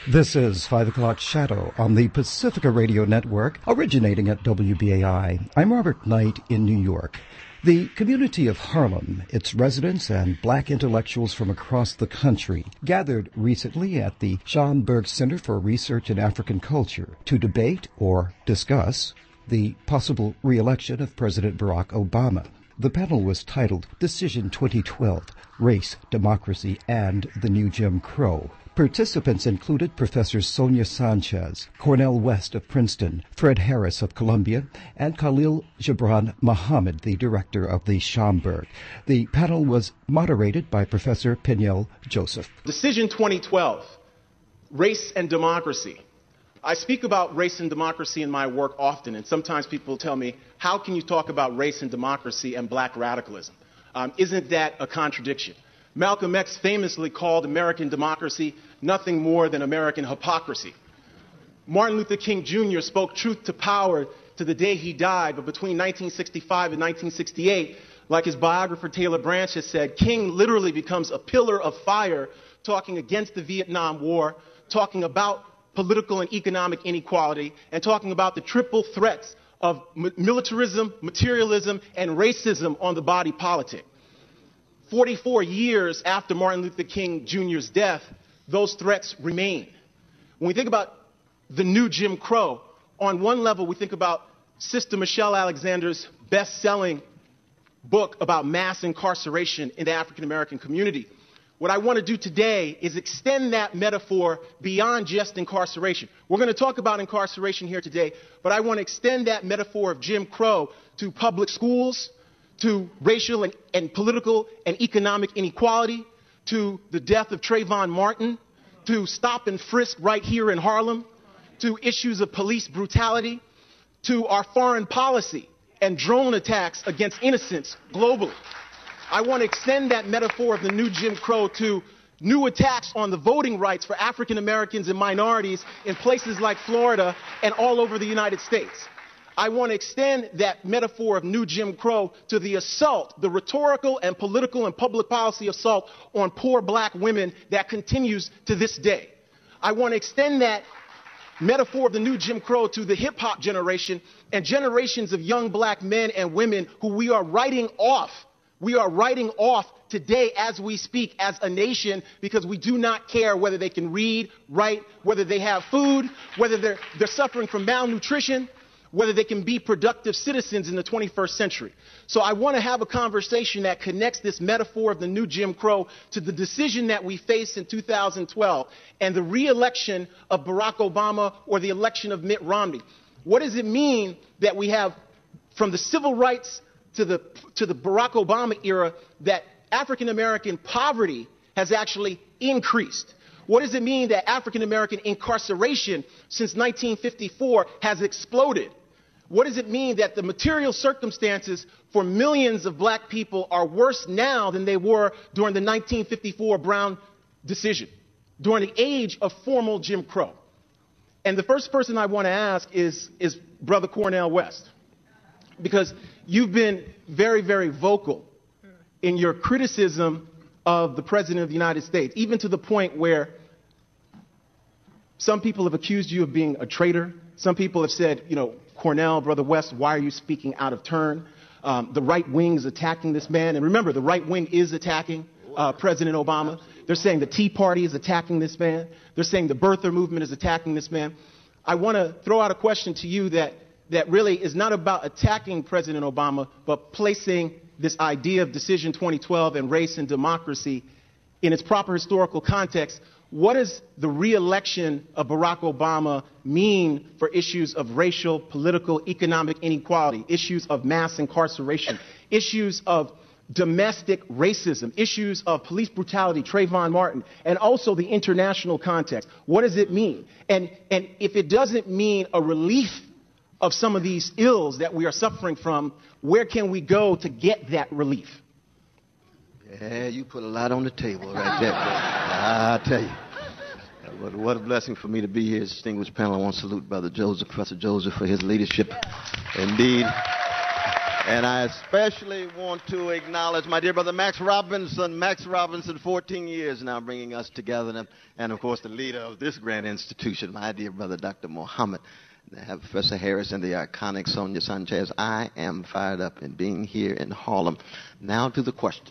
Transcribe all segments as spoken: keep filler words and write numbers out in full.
This is five o'clock Shadow on the Pacifica Radio Network, originating at W B A I. I'm Robert Knight in New York. The community of Harlem, its residents and black intellectuals from across the country, gathered recently at the Schomburg Center for Research in African Culture to debate or discuss the possible re-election of President Barack Obama. The panel was titled Decision twenty twelve, Race, Democracy, and the New Jim Crow. Participants included Professor Sonia Sanchez, Cornel West of Princeton, Fred Harris of Columbia, and Khalil Gibran Muhammad, the director of the Schomburg. The panel was moderated by Professor Peniel Joseph. Decision twenty twelve, Race and Democracy. I speak about race and democracy in my work often, and sometimes people tell me, how can you talk about race and democracy and black radicalism? Um, isn't that a contradiction? Malcolm X famously called American democracy nothing more than American hypocrisy. Martin Luther King Junior spoke truth to power to the day he died, but between nineteen sixty-five and nineteen sixty-eight, like his biographer Taylor Branch has said, King literally becomes a pillar of fire talking against the Vietnam War, talking about political and economic inequality, and talking about the triple threats of militarism, materialism, and racism on the body politic. forty-four years after Martin Luther King Junior's death, those threats remain. When we think about the new Jim Crow, on one level we think about Sister Michelle Alexander's best-selling book about mass incarceration in the African American community. What I want to do today is extend that metaphor beyond just incarceration. We're going to talk about incarceration here today, but I want to extend that metaphor of Jim Crow to public schools, to racial and, and political and economic inequality, to the death of Trayvon Martin, to stop and frisk right here in Harlem, to issues of police brutality, to our foreign policy and drone attacks against innocents globally. I want to extend that metaphor of the new Jim Crow to new attacks on the voting rights for African Americans and minorities in places like Florida and all over the United States. I want to extend that metaphor of new Jim Crow to the assault, the rhetorical and political and public policy assault on poor black women that continues to this day. I want to extend that metaphor of the new Jim Crow to the hip-hop generation and generations of young black men and women who we are writing off. We are writing off today as we speak as a nation because we do not care whether they can read, write, whether they have food, whether they're, they're suffering from malnutrition, whether they can be productive citizens in the twenty-first century. So I want to have a conversation that connects this metaphor of the new Jim Crow to the decision that we face in two thousand twelve and the re-election of Barack Obama or the election of Mitt Romney. What does it mean that we have, from the civil rights to the, to the Barack Obama era, that African American poverty has actually increased? What does it mean that African American incarceration since nineteen fifty-four has exploded? What does it mean that the material circumstances for millions of black people are worse now than they were during the nineteen fifty-four Brown decision, during the age of formal Jim Crow? And the first person I want to ask is, is Brother Cornel West, because you've been very, very vocal in your criticism of the President of the United States, even to the point where some people have accused you of being a traitor. Some people have said, you know, Cornel, Brother West, why are you speaking out of turn? Um, the right wing is attacking this man. And remember, the right wing is attacking uh, President Obama. They're saying the Tea Party is attacking this man. They're saying the birther movement is attacking this man. I want to throw out a question to you that, that really is not about attacking President Obama, but placing this idea of Decision twenty twelve and race and democracy in its proper historical context. What does the re-election of Barack Obama mean for issues of racial, political, economic inequality, issues of mass incarceration, issues of domestic racism, issues of police brutality, Trayvon Martin, and also the international context? What does it mean? And, and if it doesn't mean a relief of some of these ills that we are suffering from, where can we go to get that relief? Yeah, you put a lot on the table right there. I tell you. What, what a blessing for me to be here, distinguished panel. I want to salute Brother Joseph, Professor Joseph, for his leadership. Indeed. And I especially want to acknowledge my dear brother Max Robinson. Max Robinson, fourteen years now bringing us together. And, and of course, the leader of this grand institution, my dear brother Doctor Muhammad. And I have Professor Harris and the iconic Sonia Sanchez. I am fired up in being here in Harlem. Now to the question.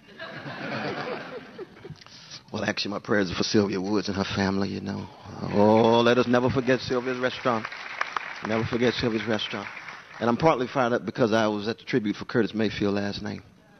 Well, actually, my prayers are for Sylvia Woods and her family, you know. Oh, let us never forget Sylvia's restaurant. Never forget Sylvia's restaurant. And I'm partly fired up because I was at the tribute for Curtis Mayfield last night.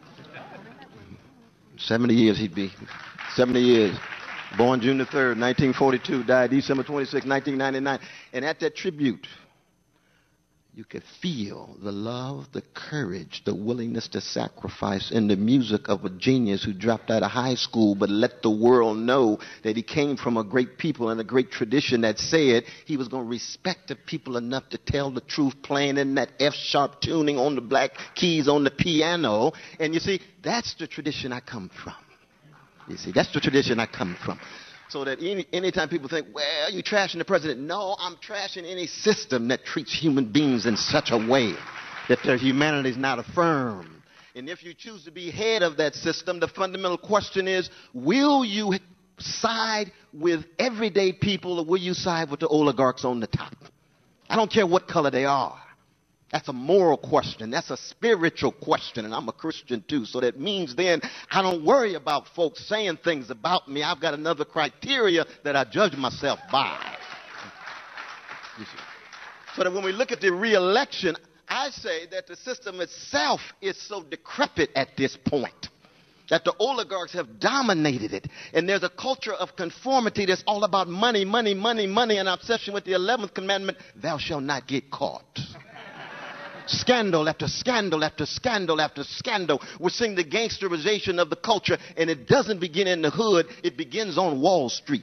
seventy years he'd be. seventy years. Born June the third, nineteen forty-two. Died December twenty-sixth, nineteen ninety-nine. And at that tribute, you could feel the love, the courage, the willingness to sacrifice in the music of a genius who dropped out of high school but let the world know that he came from a great people and a great tradition that said he was going to respect the people enough to tell the truth, playing in that F-sharp tuning on the black keys on the piano. And you see, that's the tradition I come from. You see, that's the tradition I come from. So that any anytime people think, well, you're trashing the president. No, I'm trashing any system that treats human beings in such a way that their humanity is not affirmed. And if you choose to be head of that system, the fundamental question is, will you side with everyday people or will you side with the oligarchs on the top? I don't care what color they are. That's a moral question. That's a spiritual question, and I'm a Christian too. So that means then I don't worry about folks saying things about me. I've got another criteria that I judge myself by. You see. So that when we look at the re-election, I say that the system itself is so decrepit at this point that the oligarchs have dominated it. And there's a culture of conformity that's all about money, money, money, money, and obsession with the eleventh commandment, thou shalt not get caught. Scandal after scandal after scandal after scandal. We're seeing the gangsterization of the culture, and it doesn't begin in the hood. It begins on Wall Street.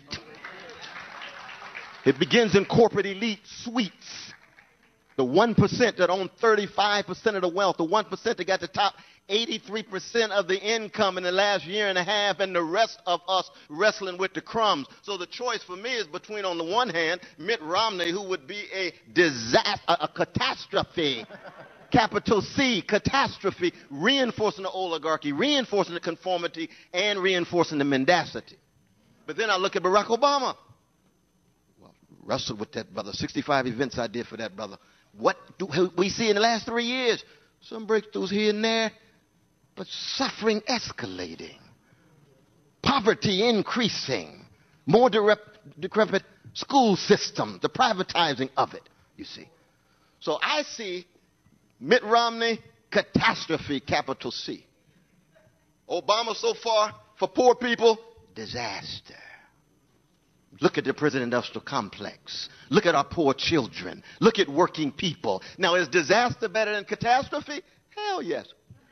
It begins in corporate elite suites. The one percent that own thirty-five percent of the wealth, the one percent that got the top eighty-three percent of the income in the last year and a half, and the rest of us wrestling with the crumbs. So the choice for me is between, on the one hand, Mitt Romney, who would be a disaster, a, a catastrophe, capital C, catastrophe, reinforcing the oligarchy, reinforcing the conformity, and reinforcing the mendacity. But then I look at Barack Obama. Well, wrestled with that brother. sixty-five events I did for that brother. What do we see in the last three years? Some breakthroughs here and there, but suffering escalating, poverty increasing, more decrepit school system, the privatizing of it, you see. So I see Mitt Romney, catastrophe, capital C. Obama so far, for poor people, disaster. Look at the prison industrial complex. Look at our poor children. Look at working people. Now, is disaster better than catastrophe? Hell yes.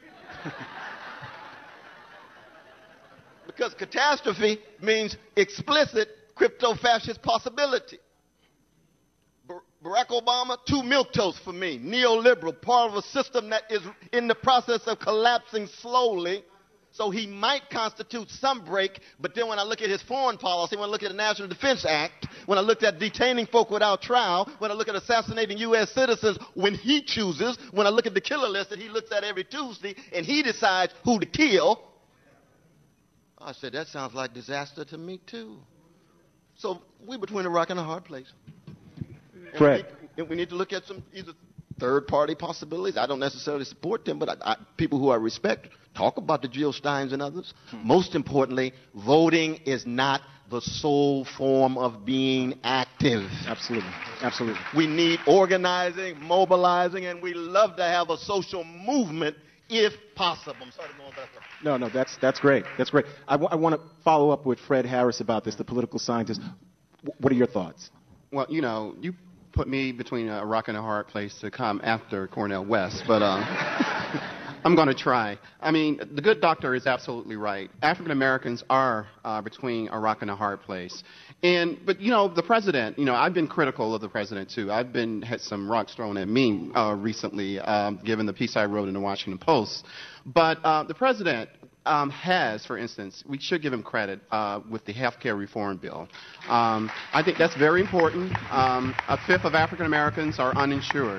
Because catastrophe means explicit crypto-fascist possibility. Bar- Barack Obama, two milquetoast for me. Neoliberal, part of a system that is in the process of collapsing slowly. So he might constitute some break, but then when I look at his foreign policy, when I look at the National Defense Act, when I looked at detaining folk without trial, when I look at assassinating U S citizens when he chooses, when I look at the killer list that he looks at every Tuesday and he decides who to kill, I said, that sounds like disaster to me too. So we're between a rock and a hard place. Fred. And we, and we need to look at some either third-party possibilities. I don't necessarily support them, but I, I, people who I respect talk about the Jill Steins and others. Hmm. Most importantly, voting is not the sole form of being active. Absolutely. Absolutely. We need organizing, mobilizing, and we love to have a social movement if possible. I'm sorry to go on that. No, no, that's, that's great. That's great. I, w- I want to follow up with Fred Harris about this, the political scientist. W- what are your thoughts? Well, you know, you put me between a rock and a hard place to come after Cornel West, but um, I'm going to try. I mean, the good doctor is absolutely right. African Americans are uh, between a rock and a hard place. And, but, you know, the president, you know, I've been critical of the president, too. I've been, had some rocks thrown at me uh, recently, um, given the piece I wrote in the Washington Post. But uh, the president um, has, for instance, we should give him credit uh, with the health care reform bill. Um, I think that's very important. Um, a fifth of African Americans are uninsured.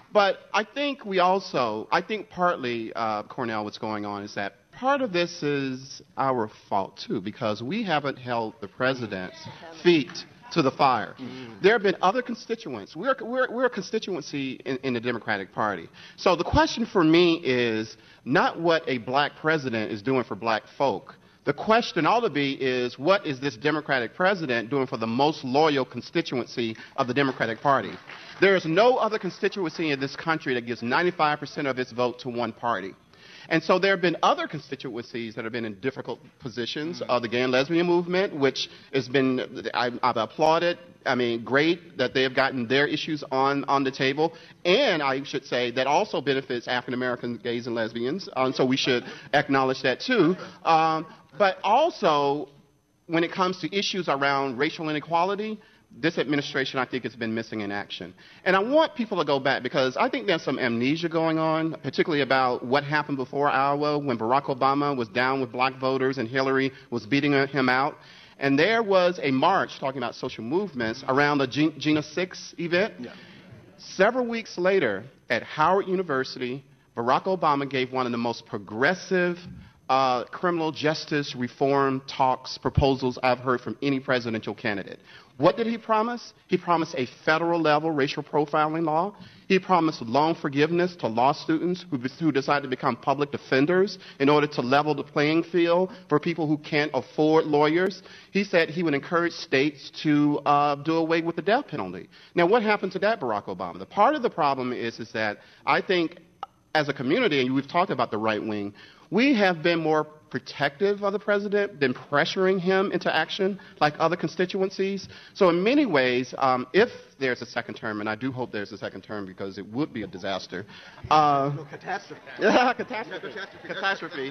But I think we also, I think partly, uh, Cornell, what's going on is that part of this is our fault, too, because we haven't held the president's feet to the fire. Mm. There have been other constituents. We're, we're, we're a constituency in, in the Democratic Party. So the question for me is not what a black president is doing for black folk. The question ought to be is what is this Democratic president doing for the most loyal constituency of the Democratic Party? There is no other constituency in this country that gives ninety-five percent of its vote to one party. And so there have been other constituencies that have been in difficult positions. Uh, the gay and lesbian movement, which has been, I, I've applauded, I mean, great that they have gotten their issues on, on the table. And I should say that also benefits African American gays and lesbians. Um, so we should acknowledge that too. Um, but also, when it comes to issues around racial inequality, this administration, I think, has been missing in action. And I want people to go back because I think there's some amnesia going on, particularly about what happened before Iowa when Barack Obama was down with black voters and Hillary was beating him out. And there was a march talking about social movements around the Gina six event. Yeah. Several weeks later at Howard University, Barack Obama gave one of the most progressive Uh, criminal justice reform talks, proposals I've heard from any presidential candidate. What did he promise? He promised a federal level racial profiling law. He promised loan forgiveness to law students who, who decide to become public defenders in order to level the playing field for people who can't afford lawyers. He said he would encourage states to uh, do away with the death penalty. Now, what happened to that, Barack Obama? The part of the problem is, is that I think as a community, and we've talked about the right wing, we have been more protective of the president than pressuring him into action like other constituencies. So in many ways, um, if there's a second term, and I do hope there's a second term because it would be a disaster. Uh, no, catastrophe. Yeah, catastrophe. Catastrophe. catastrophe.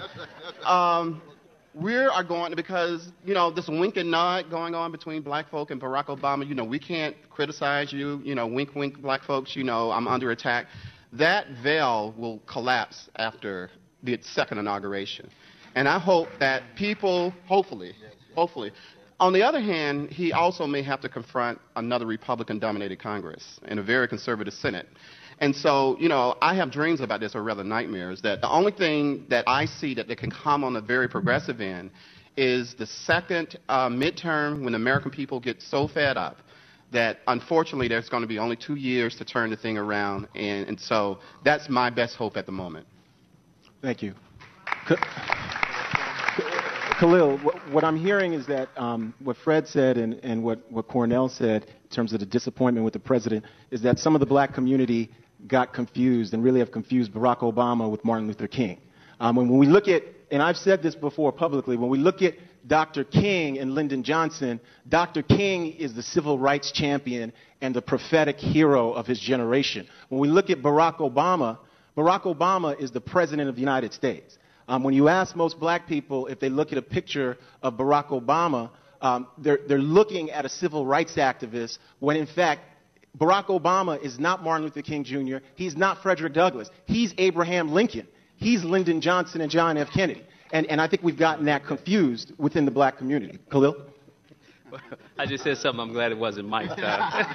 Um, we are going, because, you know, this wink and nod going on between black folk and Barack Obama, you know, we can't criticize you, you know, wink, wink, black folks, you know, I'm under attack. That veil will collapse after the second inauguration. And I hope that people, hopefully, hopefully. On the other hand, he also may have to confront another Republican-dominated Congress and a very conservative Senate. And so, you know, I have dreams about this, or rather nightmares, that the only thing that I see that, that can come on the very progressive end is the second uh, midterm when the American people get so fed up that unfortunately there's going to be only two years to turn the thing around. And, and so that's my best hope at the moment. Thank you. Khalil, what I'm hearing is that um, what Fred said and, and what, what Cornell said in terms of the disappointment with the president is that some of the black community got confused and really have confused Barack Obama with Martin Luther King. Um, when we look at, and I've said this before publicly, when we look at Doctor King and Lyndon Johnson, Doctor King is the civil rights champion and the prophetic hero of his generation. When we look at Barack Obama, Barack Obama is the president of the United States. Um, when you ask most black people if they look at a picture of Barack Obama, um, they're, they're looking at a civil rights activist when, in fact, Barack Obama is not Martin Luther King Junior He's not Frederick Douglass. He's Abraham Lincoln. He's Lyndon Johnson and John F. Kennedy. And, and I think we've gotten that confused within the black community. Khalil? I just said something. I'm glad it wasn't Mike. Uh,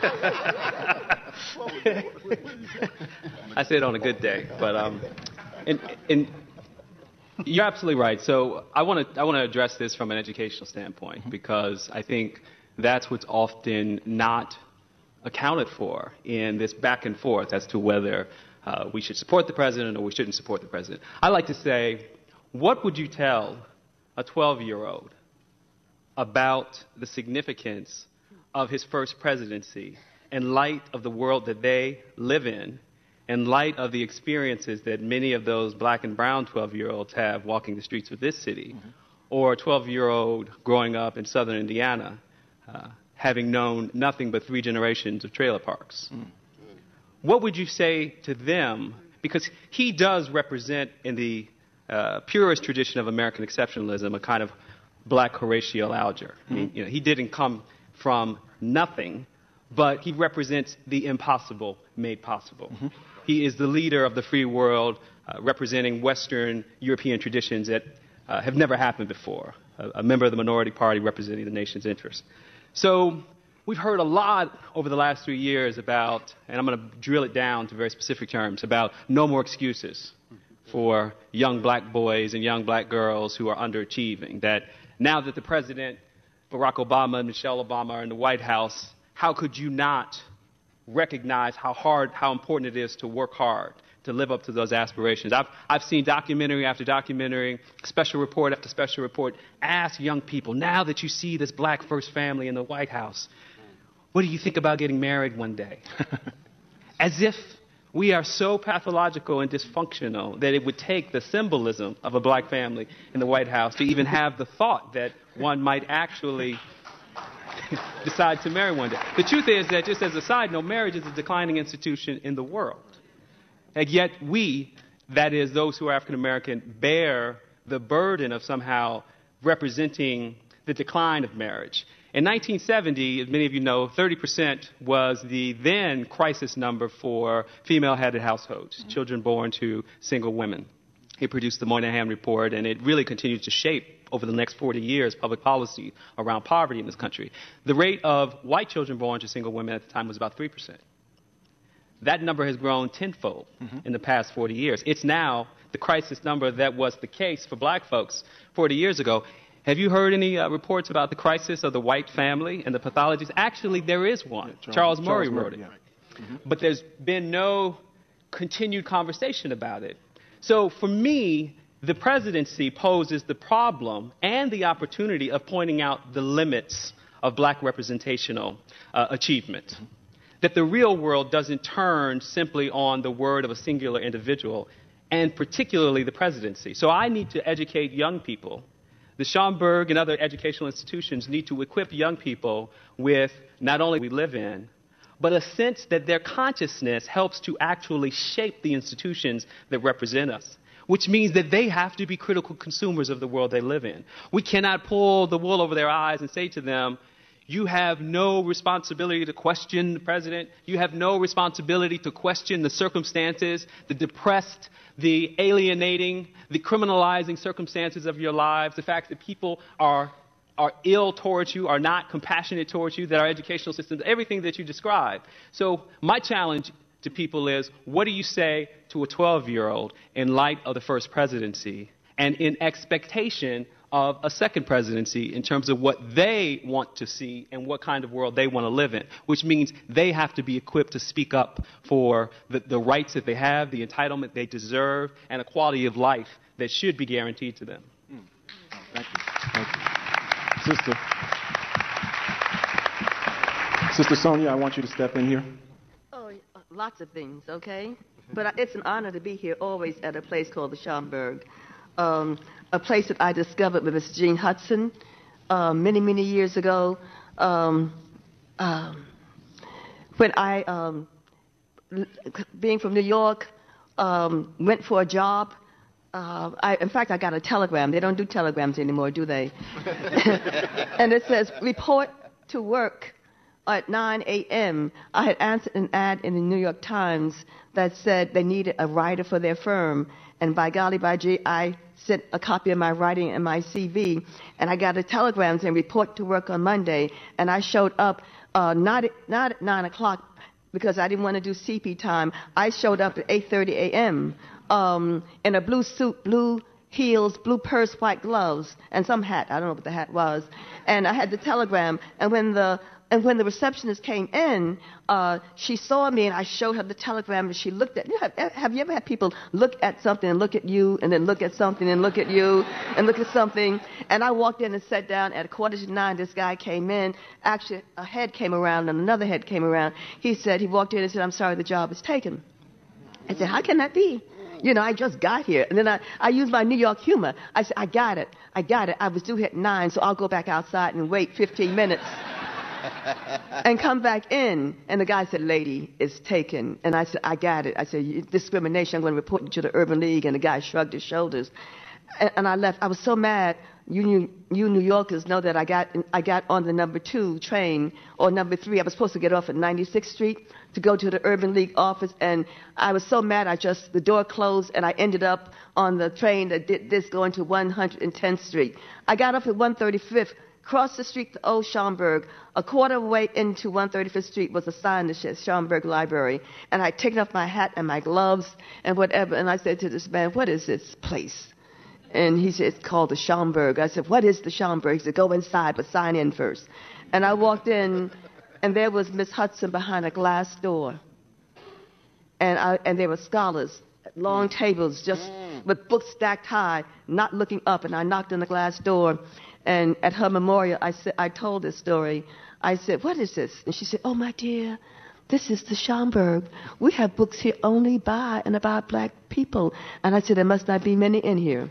I said it on a good day, but um, and, and you're absolutely right. So I want to I want to address this from an educational standpoint because I think that's what's often not accounted for in this back and forth as to whether uh, we should support the president or we shouldn't support the president. I like to say, what would you tell a twelve-year-old about the significance of his first presidency in light of the world that they live in, in light of the experiences that many of those black and brown twelve-year-olds have walking the streets of this city, mm-hmm. or a twelve-year-old growing up in southern Indiana, uh, having known nothing but three generations of trailer parks? Mm. What would you say to them? Because he does represent, in the uh, purest tradition of American exceptionalism, a kind of black Horatio Alger. Mm-hmm. He, you know, he didn't come from nothing, but he represents the impossible made possible. Mm-hmm. He is the leader of the free world, uh, representing Western European traditions that uh, have never happened before, a, a member of the minority party representing the nation's interests. So we've heard a lot over the last three years about, and I'm going to drill it down to very specific terms, about no more excuses for young black boys and young black girls who are underachieving. That now that the president, Barack Obama and Michelle Obama are in the White House, how could you not recognize how hard, how important it is to work hard, to live up to those aspirations? I've, I've seen documentary after documentary, special report after special report, ask young people, now that you see this black first family in the White House, what do you think about getting married one day? As if we are so pathological and dysfunctional that it would take the symbolism of a black family in the White House to even have the thought that one might actually decide to marry one day. The truth is that, just as a side note, marriage is a declining institution in the world. And yet we, that is, those who are African American, bear the burden of somehow representing the decline of marriage. In nineteen seventy, as many of you know, thirty percent was the then crisis number for female-headed households, mm-hmm. children born to single women. It produced the Moynihan Report, and it really continued to shape, over the next forty years, public policy around poverty in this country. The rate of white children born to single women at the time was about three percent. That number has grown tenfold mm-hmm. in the past forty years. It's now the crisis number that was the case for black folks forty years ago. Have you heard any uh, reports about the crisis of the white family and the pathologies? Actually, there is one. Yeah, Charles, Charles Murray Charles wrote Murray, it. Yeah. Mm-hmm. But there's been no continued conversation about it. So for me, the presidency poses the problem and the opportunity of pointing out the limits of black representational uh, achievement. Mm-hmm. That the real world doesn't turn simply on the word of a singular individual, and particularly the presidency. So I need to educate young people. The Schomburg and other educational institutions need to equip young people with not only what we live in, but a sense that their consciousness helps to actually shape the institutions that represent us, which means that they have to be critical consumers of the world they live in. We cannot pull the wool over their eyes and say to them, you have no responsibility to question the president. You have no responsibility to question the circumstances, the depressed, the alienating, the criminalizing circumstances of your lives, the fact that people are are ill towards you, are not compassionate towards you, that our educational systems, everything that you describe. So my challenge to people is, what do you say to a twelve-year-old in light of the first presidency and in expectation of a second presidency in terms of what they want to see and what kind of world they want to live in, which means they have to be equipped to speak up for the, the rights that they have, the entitlement they deserve, and a quality of life that should be guaranteed to them. Mm. Oh, thank you. Thank you. Sister. Sister Sonia, I want you to step in here. Oh, lots of things, okay? But it's an honor to be here always at a place called the Schomburg. Um, a place that I discovered with Miss Jean Hudson uh, many, many years ago. Um, um, when I, um, being from New York, um, went for a job. Uh, I, in fact, I got a telegram. They don't do telegrams anymore, do they? And it says, report to work at nine a.m. I had answered an ad in the New York Times that said they needed a writer for their firm. And by golly, by gee, I sent a copy of my writing and my C V, and I got a telegram saying report to work on Monday. And I showed up uh, not at, not at nine o'clock because I didn't want to do C P time. I showed up at eight thirty a.m. Um, in a blue suit, blue heels, blue purse, white gloves, and some hat. I don't know what the hat was. And I had the telegram. And when the And when the receptionist came in, uh, she saw me, and I showed her the telegram, and she looked at. You know, have, have you ever had people look at something and look at you, and then look at something and look at you, and look at something? And I walked in and sat down. At a quarter to nine, this guy came in. Actually, a head came around, and another head came around. He said, he walked in and said, "I'm sorry, the job is taken." I said, "How can that be? You know, I just got here." And then I, I used my New York humor. I said, "I got it. I got it. I was due here at nine, so I'll go back outside and wait fifteen minutes." And come back in, and the guy said, "Lady, it's taken." And I said, "I got it." I said, "Discrimination. I'm going to report you to the Urban League." And the guy shrugged his shoulders, and, and I left. I was so mad. You, New, you New Yorkers know that I got I got on the number two train or number three. I was supposed to get off at ninety-sixth Street to go to the Urban League office, and I was so mad. I just the door closed, and I ended up on the train that did this going to one hundred tenth Street. I got off at one thirty-fifth. Across the street to Old Schaumburg, a quarter way into one thirty-fifth Street was a sign that said Schaumburg Library. And I'd taken off my hat and my gloves and whatever. And I said to this man, what is this place? And he said, it's called the Schaumburg. I said, what is the Schaumburg? He said, go inside, but sign in first. And I walked in, and there was Miss Hudson behind a glass door. And, I, and there were scholars at long tables, just with books stacked high, not looking up. And I knocked on the glass door. And at her memorial, I, said, I told this story. I said, what is this? And she said, oh, my dear, this is the Schaumburg. We have books here only by and about black people. And I said, there must not be many in here.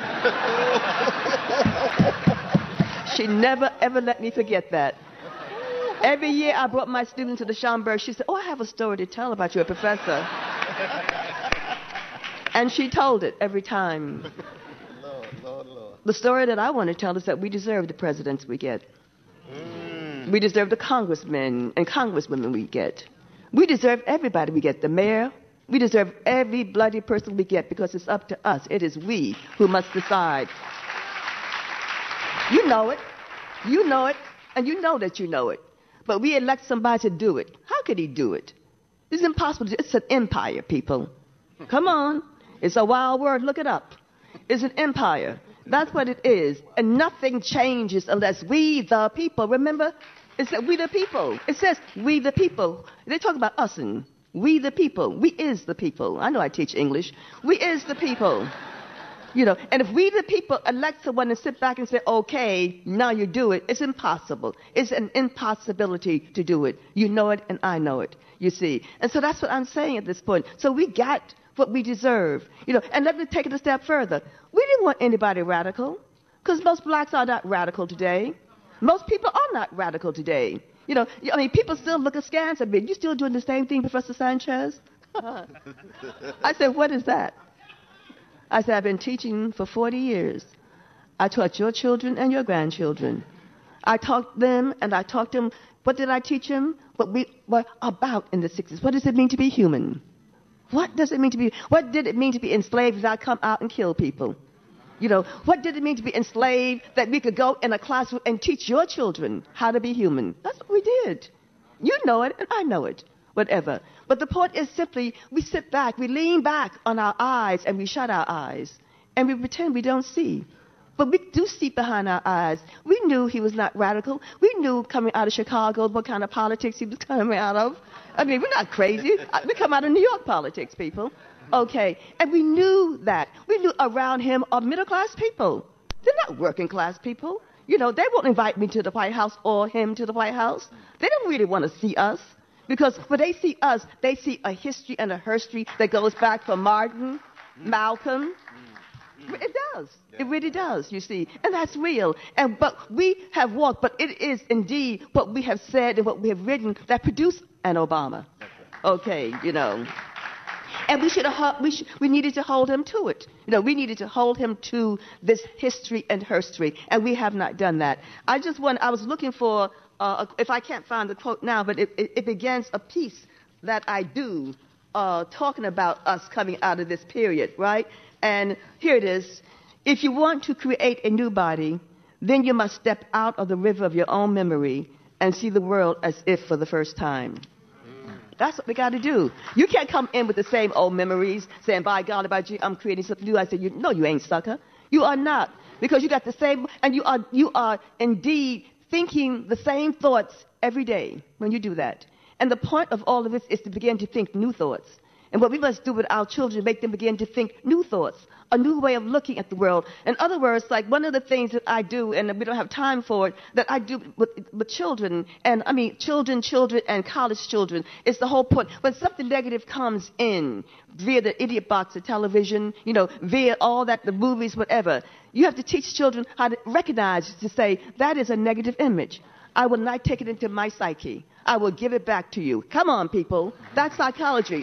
She never, ever let me forget that. Every year I brought my students to the Schaumburg. She said, oh, I have a story to tell about you, a professor. And she told it every time. Lord, Lord, Lord. The story that I want to tell is that we deserve the presidents we get. Mm. We deserve the congressmen and congresswomen we get. We deserve everybody we get, the mayor. We deserve every bloody person we get because it's up to us. It is we who must decide. You know it. You know it. And you know that you know it. But we elect somebody to do it. How could he do it? It's impossible to do. It's an empire, people. Come on. It's a wild word. Look it up. It's an empire. That's what it is. And nothing changes unless we, the people, remember? It said we the people. It says we the people. They talk about us and we the people. We is the people. I know I teach English. We is the people. You know, and if we the people elect someone and sit back and say, okay, now you do it, it's impossible. It's an impossibility to do it. You know it and I know it, you see. And so that's what I'm saying at this point. So we got what we deserve. You know, and let me take it a step further. We didn't want anybody radical because most blacks are not radical today. Most people are not radical today. You know, I mean, people still look askance at me. You still doing the same thing, Professor Sanchez? I said, what is that? I said, I've been teaching for forty years. I taught your children and your grandchildren. I taught them, and I taught them, what did I teach them? What we were about in the sixties. What does it mean to be human? What does it mean to be, what did it mean to be enslaved as I come out and kill people? You know, what did it mean to be enslaved that we could go in a classroom and teach your children how to be human? That's what we did. You know it, and I know it. Whatever. But the point is simply, we sit back, we lean back on our eyes, and we shut our eyes, and we pretend we don't see. But we do see behind our eyes. We knew he was not radical. We knew coming out of Chicago what kind of politics he was coming out of. I mean, we're not crazy. We come out of New York politics, people. Okay. And we knew that. We knew around him are middle-class people. They're not working-class people. You know, they won't invite me to the White House or him to the White House. They don't really want to see us. Because when they see us, they see a history and a herstory that goes back from Martin, Malcolm. It does. It really does, you see. And that's real. And but we have walked, but it is indeed what we have said and what we have written that produced an Obama. Okay, you know. And we should have we should, we needed to hold him to it. You know, we needed to hold him to this history and herstory, and we have not done that. I just want I was looking for Uh, if I can't find the quote now, but it, it, it begins a piece that I do uh, talking about us coming out of this period, right? And here it is. If you want to create a new body, then you must step out of the river of your own memory and see the world as if for the first time. That's what we got to do. You can't come in with the same old memories saying, by God, about you, I'm creating something new. I said, you, no, you ain't, sucker. You are not. Because you got the same, and you are, you are indeed thinking the same thoughts every day when you do that. And the point of all of this is to begin to think new thoughts. And what we must do with our children, make them begin to think new thoughts, a new way of looking at the world. In other words, like one of the things that I do, and we don't have time for it, that I do with, with children, and I mean children, children, and college children, is the whole point. When something negative comes in via the idiot box of television, you know, via all that, the movies, whatever, you have to teach children how to recognize, to say, that is a negative image. I will not take it into my psyche. I will give it back to you. Come on, people. That's psychology.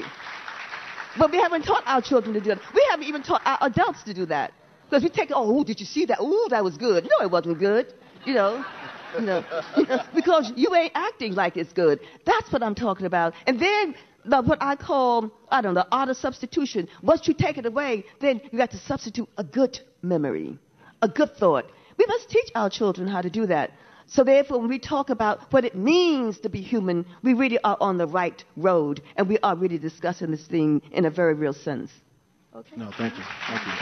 But we haven't taught our children to do that. We haven't even taught our adults to do that. Because we take, oh, did you see that? Ooh, that was good. No, it wasn't good. You know, you know, because you ain't acting like it's good. That's what I'm talking about. And then the, what I call, I don't know, the art of substitution. Once you take it away, then you got to substitute a good memory, a good thought. We must teach our children how to do that. So therefore, when we talk about what it means to be human, we really are on the right road, and we are really discussing this thing in a very real sense. Okay. No, thank you. Thank you.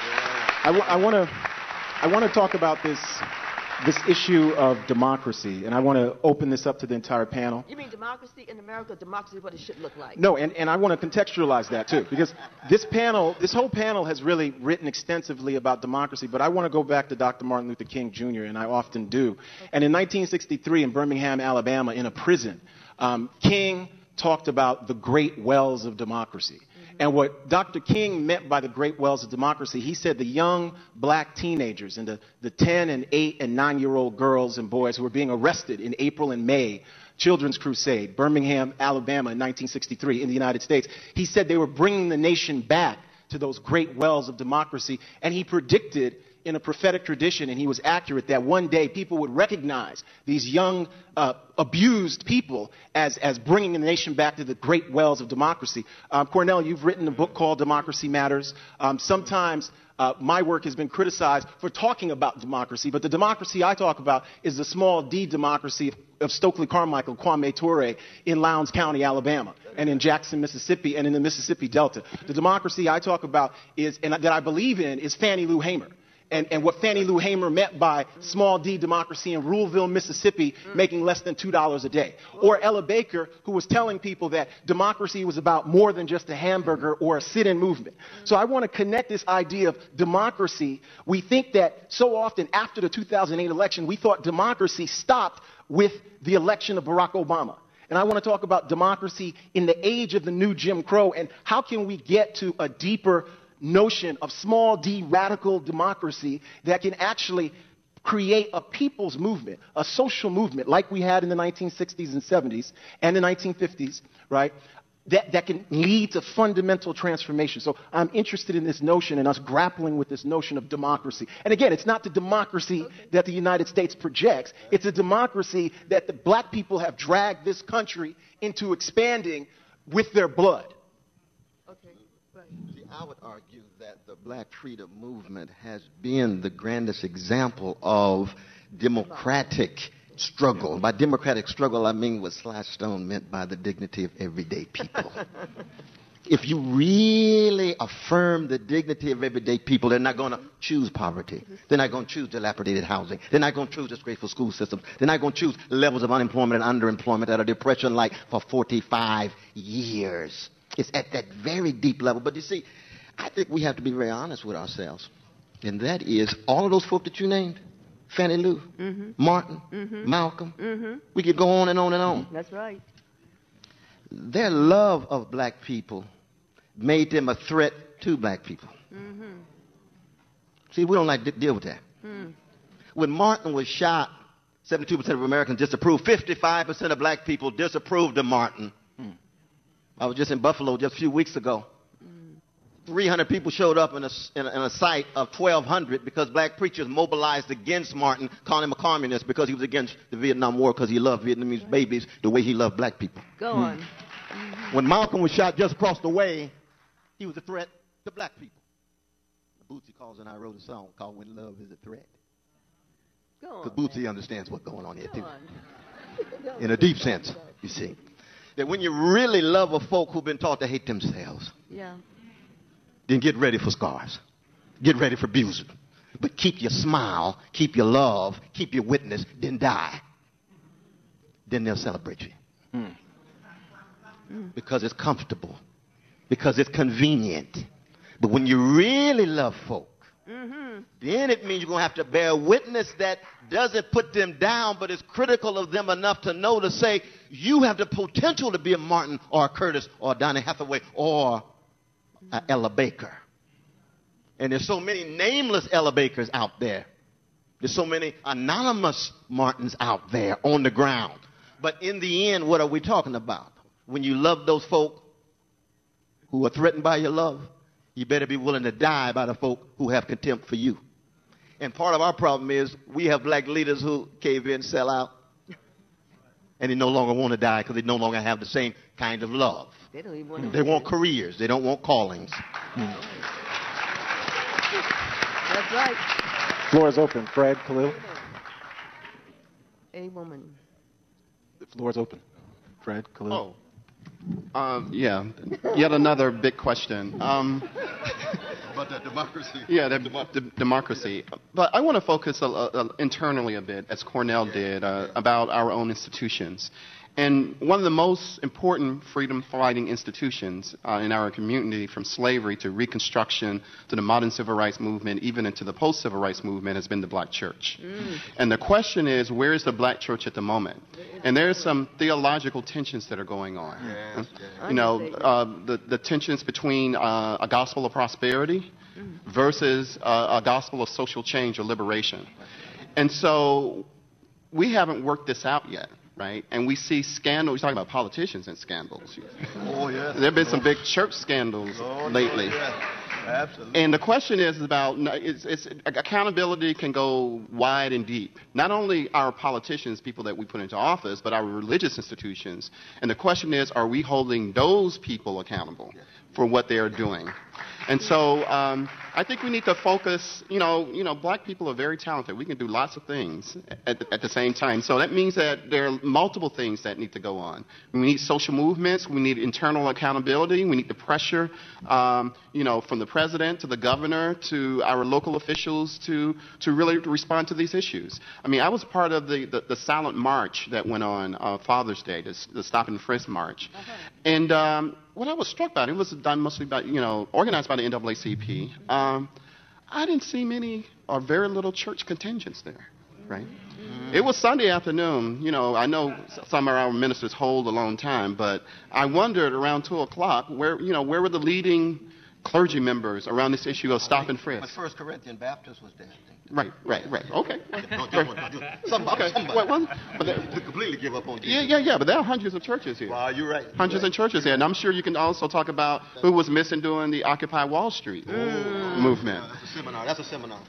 I, w- I want to I want to talk about this this issue of democracy, and I want to open this up to the entire panel. You mean democracy in America, democracy, what it should look like? No, and, and I want to contextualize that too, because this panel, this whole panel has really written extensively about democracy, but I want to go back to Doctor Martin Luther King Junior, and I often do. Okay. And in nineteen sixty-three in Birmingham, Alabama, in a prison, um, King talked about the great wells of democracy. And what Doctor King meant by the great wells of democracy, he said the young black teenagers and the, the ten and eight and nine-year-old girls and boys who were being arrested in April and May, Children's Crusade, Birmingham, Alabama in nineteen sixty-three in the United States, he said they were bringing the nation back to those great wells of democracy. And he predicted in a prophetic tradition, and he was accurate, that one day people would recognize these young, uh, abused people as, as bringing the nation back to the great wells of democracy. Um, Cornell, you've written a book called Democracy Matters. Um, sometimes uh, my work has been criticized for talking about democracy, but the democracy I talk about is the small d democracy of, of Stokely Carmichael, Kwame Ture in Lowndes County, Alabama, and in Jackson, Mississippi, and in the Mississippi Delta. The democracy I talk about is, and that I believe in, is Fannie Lou Hamer. And, and what Fannie Lou Hamer meant by small d democracy in Ruleville, Mississippi, making less than two dollars a day. Or Ella Baker, who was telling people that democracy was about more than just a hamburger or a sit-in movement. So I want to connect this idea of democracy. We think that so often after the two thousand eight election, we thought democracy stopped with the election of Barack Obama. And I want to talk about democracy in the age of the new Jim Crow, and how can we get to a deeper notion of small d radical democracy that can actually create a people's movement, a social movement like we had in the nineteen sixties and seventies and the nineteen fifties, right? That, that can lead to fundamental transformation. So I'm interested in this notion and us grappling with this notion of democracy. And again, it's not the democracy that the United States projects. It's a democracy that the black people have dragged this country into expanding with their blood. See, I would argue that the Black Freedom Movement has been the grandest example of democratic struggle. By democratic struggle, I mean what Sly Stone meant by the dignity of everyday people. If you really affirm the dignity of everyday people, they're not going to choose poverty. They're not going to choose dilapidated housing. They're not going to choose disgraceful school systems. They're not going to choose levels of unemployment and underemployment that are depression-like for forty-five years. It's at that very deep level. But you see, I think we have to be very honest with ourselves. And that is, all of those folk that you named, Fannie Lou, mm-hmm. Martin, mm-hmm. Malcolm, mm-hmm. we could go on and on and on. That's right. Their love of black people made them a threat to black people. Mm-hmm. See, we don't like to deal with that. Mm. When Martin was shot, seventy-two percent of Americans disapproved. fifty-five percent of black people disapproved of Martin. Mm. I was just in Buffalo just a few weeks ago. three hundred people showed up in a, in a, in a site of twelve hundred because black preachers mobilized against Martin, calling him a communist because he was against the Vietnam War because he loved Vietnamese babies the way he loved black people. Go on. Mm-hmm. When Malcolm was shot just across the way, he was a threat to black people. Bootsy Collins and I wrote a song called When Love is a Threat. Go on. Because Bootsy understands what's going on here, Go too. On. In a deep sense, you see. That when you really love a folk who've been taught to hate themselves, yeah. then get ready for scars. Get ready for abuse. But keep your smile, keep your love, keep your witness, then die. Then they'll celebrate you. Mm. Mm. Because it's comfortable. Because it's convenient. But when you really love folk, mm-hmm. then it means you're going to have to bear witness that doesn't put them down, but is critical of them enough to know to say, you have the potential to be a Martin or a Curtis or a Donny Hathaway or a Ella Baker. And there's so many nameless Ella Bakers out there. There's so many anonymous Martins out there on the ground. But in the end, what are we talking about? When you love those folk who are threatened by your love, you better be willing to die by the folk who have contempt for you. And part of our problem is we have black leaders who cave in, sell out, and they no longer want to die because they no longer have the same kind of love. They don't even want to. They want careers. They don't want callings. That's right. Floor is open. Fred, Khalil. A woman. The floor is open. Fred, Khalil. Oh. Um, yeah, yet another big question. Um, About that democracy. yeah, the, the democracy. But I want to focus a, a, internally a bit, as Cornell did, uh, about our own institutions. And one of the most important freedom-fighting institutions uh, in our community, from slavery to Reconstruction to the modern civil rights movement, even into the post-civil rights movement, has been the black church. Mm. And the question is, where is the black church at the moment? And there are some theological tensions that are going on. Yes, yes. You know, uh, the, the tensions between uh, a gospel of prosperity versus uh, a gospel of social change or liberation. And so we haven't worked this out yet. Right? And we see scandals. We're talking about politicians and scandals. Oh, yes. There have been some big church scandals oh, lately. No, yes. Absolutely. And the question is about, it's, it's, accountability can go wide and deep. Not only our politicians, people that we put into office, but our religious institutions. And the question is, are we holding those people accountable for what they are doing? And so um, I think we need to focus, you know, you know, black people are very talented. We can do lots of things at, at the same time. So that means that there are multiple things that need to go on. We need social movements. We need internal accountability. We need the pressure, um, you know, from the president to the governor to our local officials to, to really respond to these issues. I mean, I was part of the, the, the silent march that went on uh, Father's Day, the, the Stop and Frisk March. Uh-huh. And um, what I was struck by, it was done mostly by, you know, organized by the N double A C P. Um, I didn't see many or very little church contingents there, right? Mm-hmm. It was Sunday afternoon. You know, I know some of our ministers hold a long time, but I wondered around two o'clock where, you know, where were the leading clergy members around this issue of stop and frisk? But First Corinthian Baptist was there. Right, right, right. Okay. Somebody, okay. somebody. Well, well, but they completely give up on Jesus. Yeah, yeah, yeah. But there are hundreds of churches here. Well, you're right. You're hundreds right. of churches here, and I'm sure you can also talk about who was missing during the Occupy Wall Street mm. movement. Yeah, that's a seminar. That's a seminar.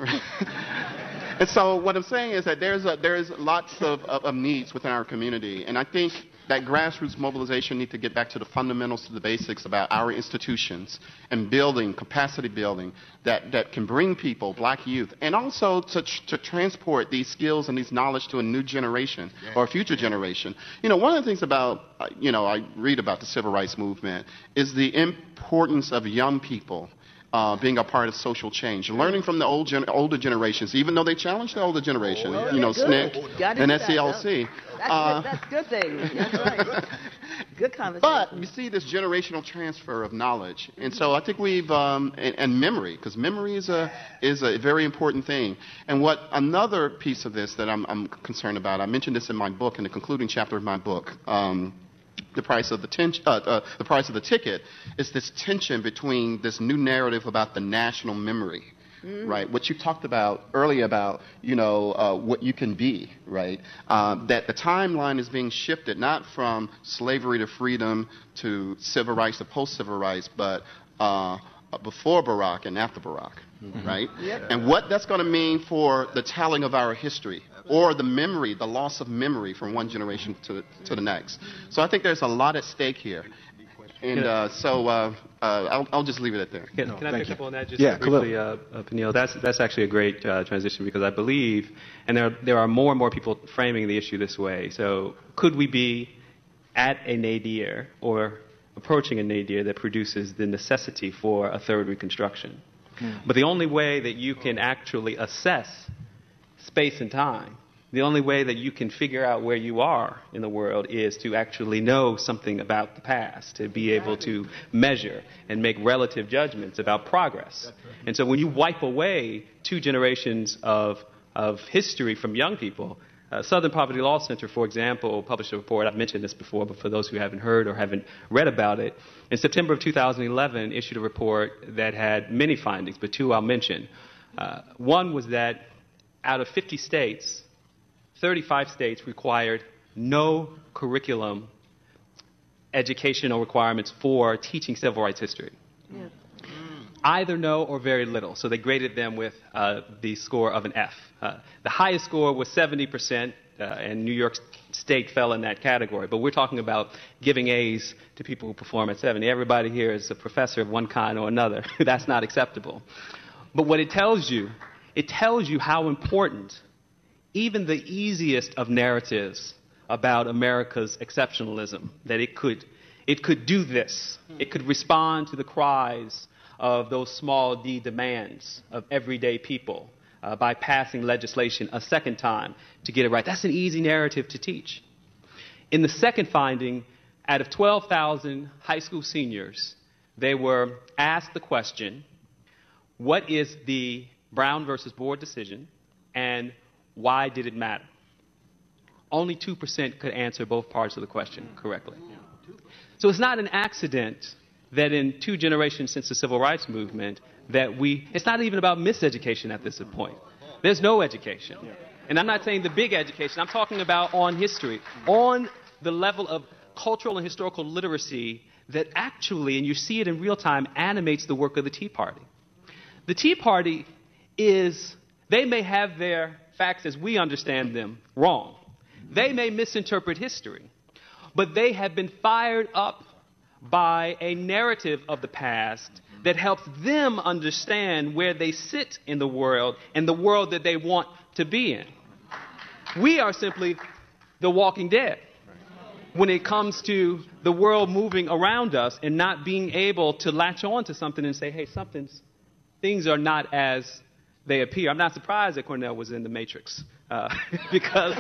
And so what I'm saying is that there's a, there's lots of, of, of needs within our community, and I think that grassroots mobilization needs to get back to the fundamentals, to the basics about our institutions and building, capacity building that, that can bring people, black youth, and also to, to transport these skills and these knowledge to a new generation yeah. or a future generation. You know, one of the things about, you know, I read about the civil rights movement is the importance of young people Uh, being a part of social change, learning from the old gen- older generations, even though they challenge the older generation, oh, you know, good. S N C C and S C L C. That's, uh, good, that's good thing. That's right. Good conversation. But you see this generational transfer of knowledge, and so I think we've um, and, and memory, because memory is a is a very important thing. And what another piece of this that I'm, I'm concerned about, I mentioned this in my book, in the concluding chapter of my book. Um, The price of the ten- uh, uh, the price of the ticket is this tension between this new narrative about the national memory, mm. right? What you talked about earlier about, you know, uh, what you can be, right? Uh, that the timeline is being shifted not from slavery to freedom to civil rights to post-civil rights, but uh, before Barack and after Barack, mm-hmm. right? Yep. And what that's going to mean for the telling of our history, or the memory, the loss of memory from one generation to, to the next. So I think there's a lot at stake here. And uh, so uh, uh, I'll, I'll just leave it at there. Can, can I pick you. up on that just yeah, briefly, uh, uh, Peniel? That's, that's actually a great uh, transition, because I believe, and there, there are more and more people framing the issue this way. So could we be at a nadir or approaching a nadir that produces the necessity for a third Reconstruction? Hmm. But the only way that you can actually assess space and time, the only way that you can figure out where you are in the world is to actually know something about the past, to be able to measure and make relative judgments about progress. And so when you wipe away two generations of, of history from young people, uh, Southern Poverty Law Center, for example, published a report. I've mentioned this before, but for those who haven't heard or haven't read about it, in September of two thousand eleven issued a report that had many findings, but two I'll mention. Uh, one was that out of fifty states, thirty-five states required no curriculum educational requirements for teaching civil rights history. Yeah. Either no or very little. So they graded them with uh, the score of an F. Uh, the highest score was seventy percent, uh, and New York State fell in that category. But we're talking about giving A's to people who perform at seventy. Everybody here is a professor of one kind or another. That's not acceptable. But what it tells you it tells you how important even the easiest of narratives about America's exceptionalism, that it could, it could do this. It could respond to the cries of those small d demands of everyday people uh, by passing legislation a second time to get it right. That's an easy narrative to teach. In the second finding, out of twelve thousand high school seniors, they were asked the question, what is the Brown versus Board decision, and why did it matter? Only two percent could answer both parts of the question correctly. So it's not an accident that in two generations since the Civil Rights Movement that we, it's not even about miseducation at this point. There's no education. And I'm not saying the big education. I'm talking about on history, on the level of cultural and historical literacy that actually, and you see it in real time, animates the work of the Tea Party. The Tea Party is, they may have their facts as we understand them wrong. They may misinterpret history, but they have been fired up by a narrative of the past that helps them understand where they sit in the world and the world that they want to be in. We are simply the walking dead when it comes to the world moving around us and not being able to latch on to something and say, hey, something's, things are not as they appear. I'm not surprised that Cornell was in the Matrix uh, because,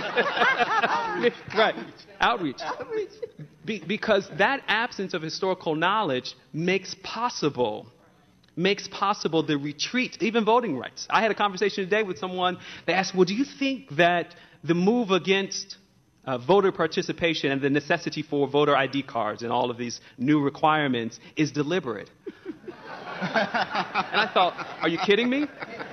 right, outreach. outreach. Be, because that absence of historical knowledge makes possible, makes possible the retreat, even voting rights. I had a conversation today with someone. They asked, well, do you think that the move against uh, voter participation and the necessity for voter I D cards and all of these new requirements is deliberate? And I thought, are you kidding me?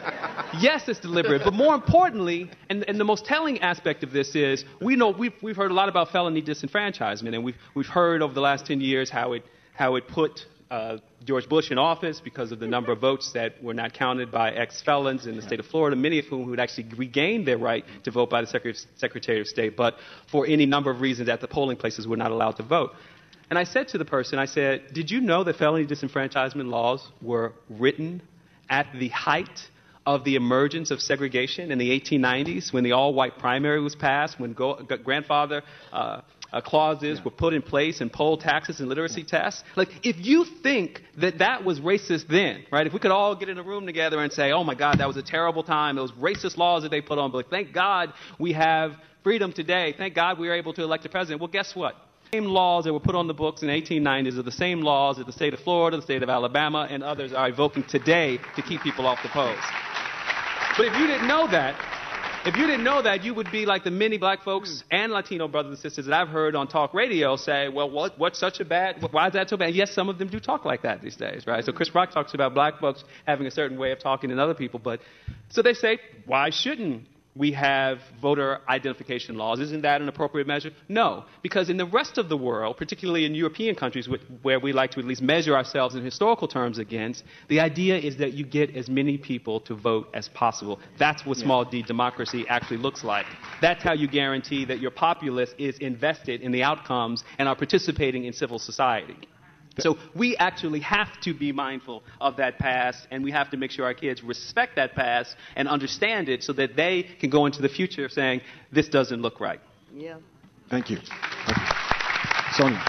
Yes, it's deliberate. But more importantly, and, and the most telling aspect of this is, we know we've, we've heard a lot about felony disenfranchisement, and we've, we've heard over the last ten years how it, how it put uh, George Bush in office because of the number of votes that were not counted by ex-felons in the state of Florida, many of whom had actually regained their right to vote by the Secretary, Secretary of State, but for any number of reasons at the polling places were not allowed to vote. And I said to the person, I said, did you know that felony disenfranchisement laws were written at the height of the emergence of segregation in the eighteen nineties, when the all-white primary was passed, when go, grandfather uh, uh, clauses yeah. were put in place and poll taxes and literacy tests? Like, if you think that that was racist then, right, if we could all get in a room together and say, oh, my God, that was a terrible time, those racist laws that they put on, but thank God we have freedom today, thank God we were able to elect a president. Well, guess what? The same laws that were put on the books in the eighteen nineties are the same laws that the state of Florida, the state of Alabama, and others are evoking today to keep people off the polls. But if you didn't know that, if you didn't know that, you would be like the many black folks and Latino brothers and sisters that I've heard on talk radio say, well, what, what's such a bad, why is that so bad? Yes, some of them do talk like that these days, right? So Chris Rock talks about black folks having a certain way of talking than other people, but so they say, why shouldn't we have voter identification laws? Isn't that an appropriate measure? No, because in the rest of the world, particularly in European countries where we like to at least measure ourselves in historical terms against, the idea is that you get as many people to vote as possible. That's what small d democracy actually looks like. That's how you guarantee that your populace is invested in the outcomes and are participating in civil society. So we actually have to be mindful of that past, and we have to make sure our kids respect that past and understand it so that they can go into the future saying, this doesn't look right. Yeah. Thank you. Thank you. Sonia.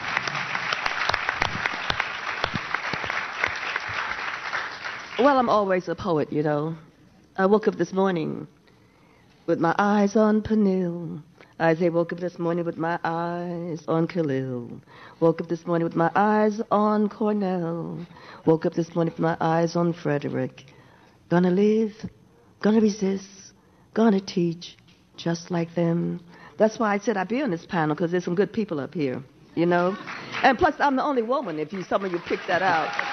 Well, I'm always a poet, you know. I woke up this morning with my eyes on Peniel. I woke up this morning with my eyes on Khalil. Woke up this morning with my eyes on Cornell. Woke up this morning with my eyes on Frederick. Gonna live, gonna resist, gonna teach just like them. That's why I said I'd be on this panel, because there's some good people up here, you know. And plus, I'm the only woman, if you some of you picked that out.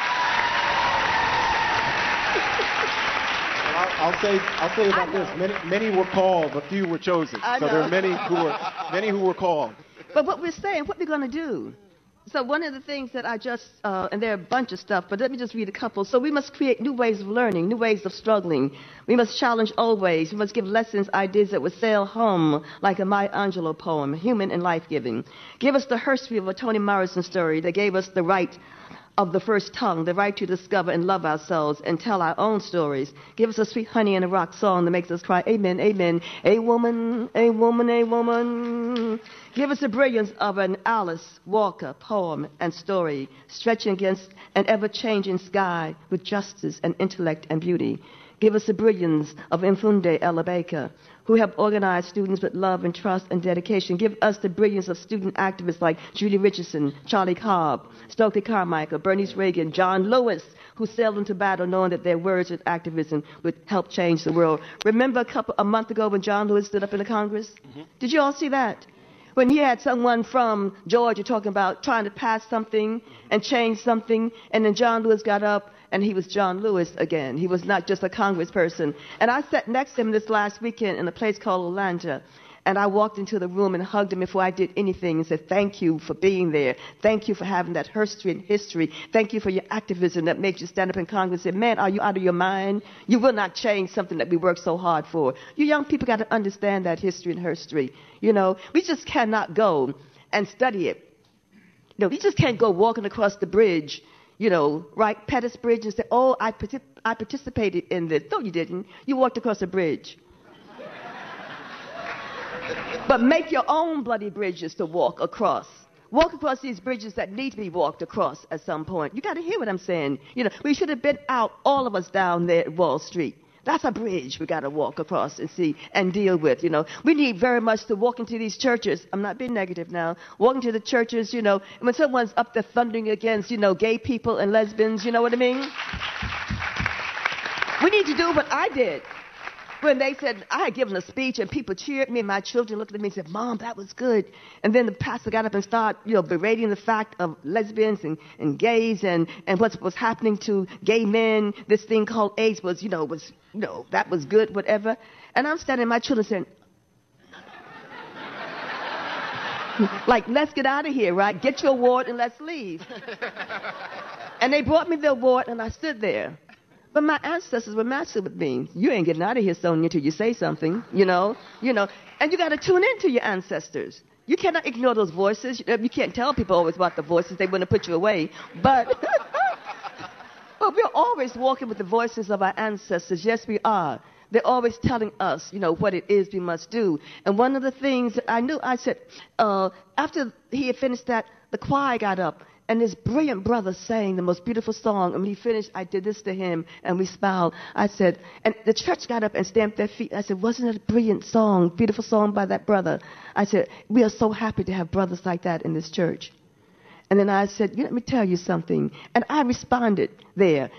I'll say, I'll say about this. Many, many were called, but few were chosen. I so know. there are many who were, many who were called. But what we're saying, what we're going to do. So one of the things that I just, uh, and there are a bunch of stuff, but let me just read a couple. So we must create new ways of learning, new ways of struggling. We must challenge old ways. We must give lessons, ideas that would sail home like a Maya Angelou poem, human and life-giving. Give us the history of a Toni Morrison story that gave us the right of the first tongue, the right to discover and love ourselves and tell our own stories. Give us a sweet honey and a rock song that makes us cry, amen, amen. A woman, a woman, a woman. Give us the brilliance of an Alice Walker poem and story, stretching against an ever-changing sky with justice and intellect and beauty. Give us the brilliance of Mfunde Ella Baker, who helped organize students with love and trust and dedication. Give us the brilliance of student activists like Judy Richardson, Charlie Cobb, Stokely Carmichael, Bernice Reagan, John Lewis, who sailed into battle knowing that their words and activism would help change the world. Remember a couple a month ago when John Lewis stood up in the Congress? Mm-hmm. Did you all see that? When he had someone from Georgia talking about trying to pass something and change something, and then John Lewis got up and he was John Lewis again. He was not just a congressperson. And I sat next to him this last weekend in a place called Atlanta, and I walked into the room and hugged him before I did anything and said, thank you for being there. Thank you for having that history and history. Thank you for your activism that makes you stand up in Congress and say, man, are you out of your mind? You will not change something that we work so hard for. You young people got to understand that history and history. You know, we just cannot go and study it. You know, we just can't go walking across the bridge, you know, right, Pettus Bridge, and say, oh, I, partic- I participated in this. No, you didn't. You walked across a bridge. But make your own bloody bridges to walk across. Walk across these bridges that need to be walked across at some point. You got to hear what I'm saying. You know, we should have been out, all of us down there at Wall Street. That's a bridge we got to walk across and see and deal with, you know. We need very much to walk into these churches. I'm not being negative now. Walk into the churches, you know, when someone's up there thundering against, you know, gay people and lesbians, you know what I mean? We need to do what I did. When they said, I had given a speech and people cheered me and my children looked at me and said, Mom, that was good. And then the pastor got up and started, you know, berating the fact of lesbians and, and gays and, and what was happening to gay men. This thing called AIDS was, you know, was, you know, that was good, whatever. And I'm standing, my children saying, like, let's get out of here, right? Get your award and let's leave. And they brought me the award and I stood there. But my ancestors were massive with me. You ain't getting out of here, Sonia, until you say something, you know, you know. And you got to tune in to your ancestors. You cannot ignore those voices. You can't tell people always about the voices. They want to put you away. But, but we're always walking with the voices of our ancestors. Yes, we are. They're always telling us, you know, what it is we must do. And one of the things that I knew, I said, uh, after he had finished that, the choir got up. And this brilliant brother sang the most beautiful song. And when he finished, I did this to him, and we smiled. I said, and the church got up and stamped their feet. I said, wasn't it a brilliant song, beautiful song by that brother? I said, we are so happy to have brothers like that in this church. And then I said, let me tell you something. And I responded there.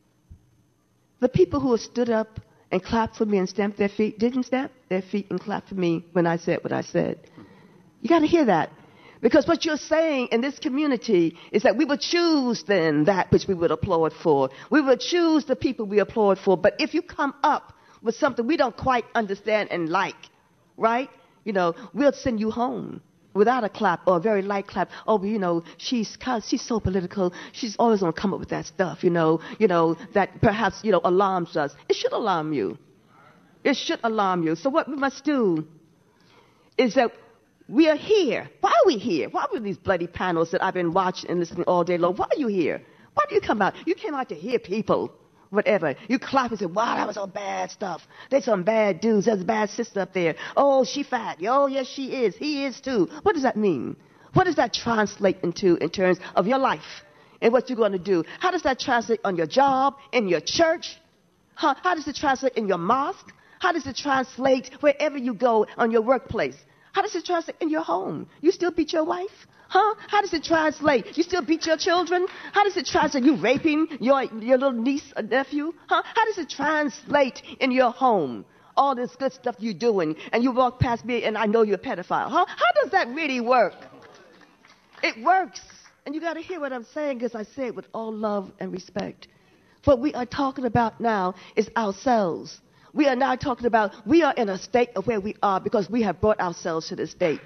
The people who stood up and clapped for me and stamped their feet didn't stamp their feet and clap for me when I said what I said. You got to hear that. Because what you're saying in this community is that we would choose then that which we would applaud for. We would choose the people we applaud for. But if you come up with something we don't quite understand and like, right, you know, we'll send you home without a clap or a very light clap. Oh, you know, she's she's so political. She's always going to come up with that stuff, you know, you know, that perhaps, you know, alarms us. It should alarm you. It should alarm you. So what we must do is that we are here. Why are we here? Why were these bloody panels that I've been watching and listening all day long? Why are you here? Why do you come out? You came out to hear people, whatever. You clap and say, wow, that was some bad stuff. There's some bad dudes. There's a bad sister up there. Oh, she fat. Oh, yes, she is. He is too. What does that mean? What does that translate into in terms of your life and what you're going to do? How does that translate on your job, in your church? Huh? How does it translate in your mosque? How does it translate wherever you go on your workplace? How does it translate in your home? You still beat your wife? Huh? How does it translate? You still beat your children? How does it translate? You raping your, your little niece or nephew? Huh? How does it translate in your home? All this good stuff you're doing, and you walk past me and I know you're a pedophile. Huh? How does that really work? It works. And you got to hear what I'm saying, because I say it with all love and respect. What we are talking about now is ourselves. We are now talking about we are in a state of where we are because we have brought ourselves to this state.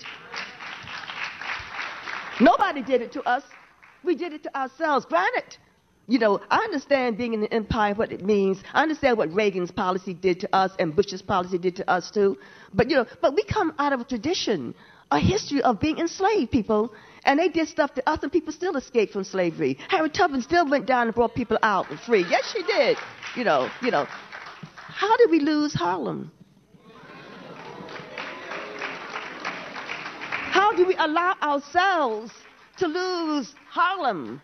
Nobody did it to us. We did it to ourselves. Granted, you know, I understand being in the empire, what it means. I understand what Reagan's policy did to us and Bush's policy did to us too. But, you know, but we come out of a tradition, a history of being enslaved people. And they did stuff to us, and people still escaped from slavery. Harriet Tubman still went down and brought people out and free. Yes, she did. You know, you know. How did we lose Harlem? How do we allow ourselves to lose Harlem?